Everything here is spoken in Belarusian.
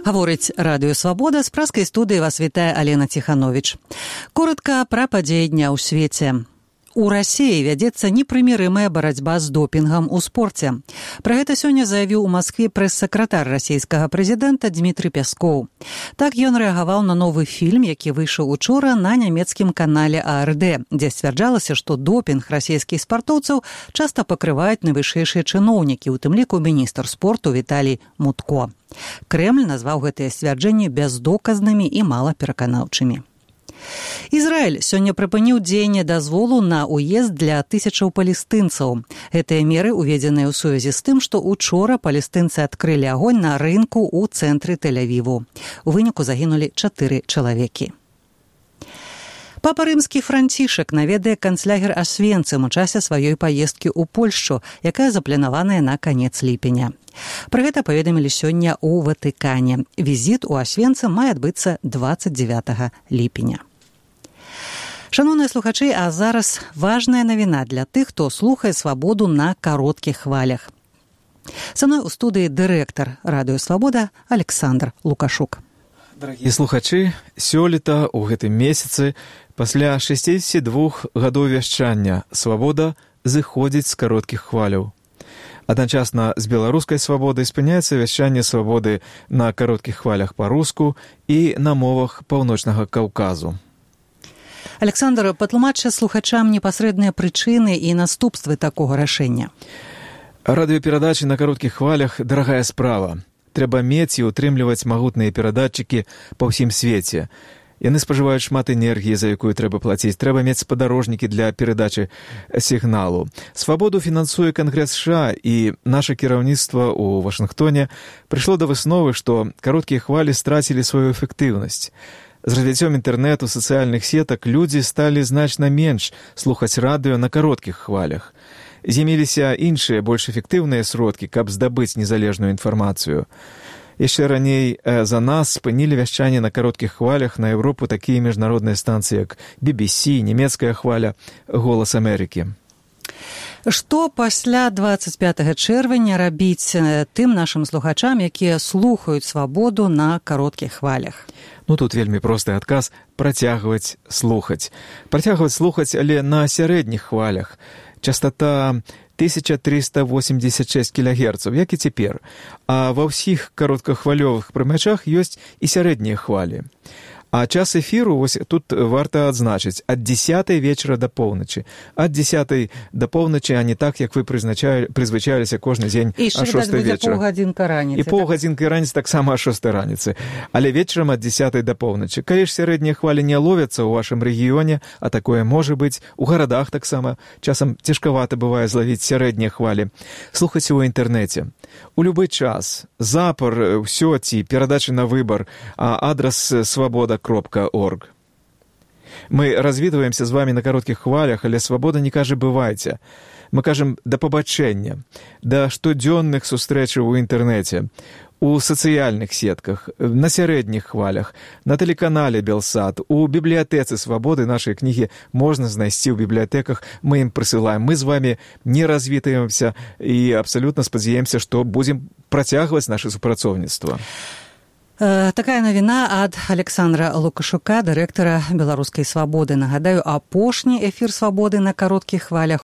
Гаворыць Радыё Свабода, з праскай студыі вас вітае Алена Ціхановіч. Коротка пра падзеі дня ў свеце. У Расіі вядзецца непрымірымая барацьба з допінгам у спорце. Пра гэта сёння заявіў у Маскве прэс-сакратар расійскага прэзідэнта Дмітрый Пяскоў. Так ён рэагаваў на новы фільм, які выйшаў учора на нямецкім канале АРД, дзе сцвярджалася, што допінг расійскіх спартоўцаў часта пакрываюць найвышэйшыя чыноўнікі, у тым ліку міністр спорту Віталій Мутко. Крэмль назваў гэтыя сцвярджэнні бяздоказнымі і малапераканаўчымі. Ізраіль сёння прыпыніў дзеянне дазволу на ўезд для тысячаў палестынцаў. Гэтыя меры уведзеныя ў сувязі з тым, што учора палестынцы адкрылі агонь на рынку ў цэнтры Тель-Авіву. У выніку загінулі 4 чалавекі. Папа рымскі Францішак наведае канцлягер Асвенцым у часе сваёй паездкі ў Польшчу, якая запланаваная на канец ліпеня. Пра гэта паведамілі сёння ў Ватыкане. Візіт у Асвенцым мае адбыцца 29 ліпеня. Шановныя слухачы, а зараз важная навіна для тых, хто слухае Свабоду на кароткіх хвалях. Са мной у студыі дырэктар Радыё Свабода Александр Лукашук. Дарагія слухачы, сёлета ў гэтым месяцы пасля 62 гадоў вяшчання Свабода зыходзіць з кароткіх хваляў. Адначасна з беларускай свабодай спыняецца вяшчанне свабоды на кароткіх хвалях па-руску і на мовах Паўночнага Каўказу. Александр, патлумачце слухачам непасрэдныя прычыны і наступствы такога рашэння. Радыёперадачы на кароткіх хвалях дарагая справа. Трэба мець і ўтрымліваць магутныя перадатчыкі па ўсім свеце. Яны спажываюць шмат энергіі, за якую трэба плаціць. Трэба мець спадарожнікі для перадачы сігналу. Свабоду фінансуе Кангрэс США, і наша кіраўніцтва ў Вашынгтоне прыйшло да высновы, што кароткія хвалі страцілі сваю эфектыўнасць. З развіццём інтэрнэту, сацыяльных сетак людзі сталі значна менш слухаць радыё на кароткіх хвалях. З'явіліся іншыя, больш эфектыўныя сродкі, каб здабыць незалежную інфармацыю. Яшчэ раней за нас спынілі вяшчанне на кароткіх хвалях на Еўропу такія міжнародныя станцыі, як BBC, нямецкая хваля, Голас Амерыкі. Што пасля 25 чэрвеня рабіць тым нашым слухачам, якія слухаюць Свабоду на кароткіх хвалях? Тут вельмі просты адказ – працягваць слухаць. Працягваць слухаць, але на сярэдніх хвалях. Частота 1386 кГц, як і цяпер. А ва ўсіх кароткахвалёвых прымячах ёсць і сярэднія хвалі. А час эфіру, вось тут варта адзначыць, ад 10 вечара да поўначы. Ад 10 да поўначы, а не так, як вы прызвычаіліся кожны дзень а 6 вечара. І паўгадзінка раніцы. І паўгадзінка раніцы таксама а 6 раніцы. Але вечарам ад 10 да поўначы. Калі ж сярэднія хвалі не ловяцца ў вашым рэгіёне, а такое можа быць, у гарадах таксама, часам цяжкавата бывае злавіць сярэднія хвалі. Слухайце ў інтэрнэце. У любы час. Запар, ўсё ці перадачы на выбар, адрас свабода.орг. Мы развітваемся з вами на кароткіх хвалях, але Свабода не кажа «бывайце». Мы кажам «да пабачэння», да штодзённых сустрэчаў у інтэрнэце, у сацыяльных сетках, на сярэдніх хвалях, на тэлеканале Белсат, у бібліятэцы Свабоды нашай кнігі можна знайсці ў бібліятэках, мы ім прысылаем. Мы з вами не развітваемся і абсалютна спадзяемся, што будзем працягваць наша супрацоўніцтва. Такая навіна ад Александра Лукашука, дырэктара беларускай Свабоды. Нагадаю, апошні эфір Свабоды на кароткіх хвалях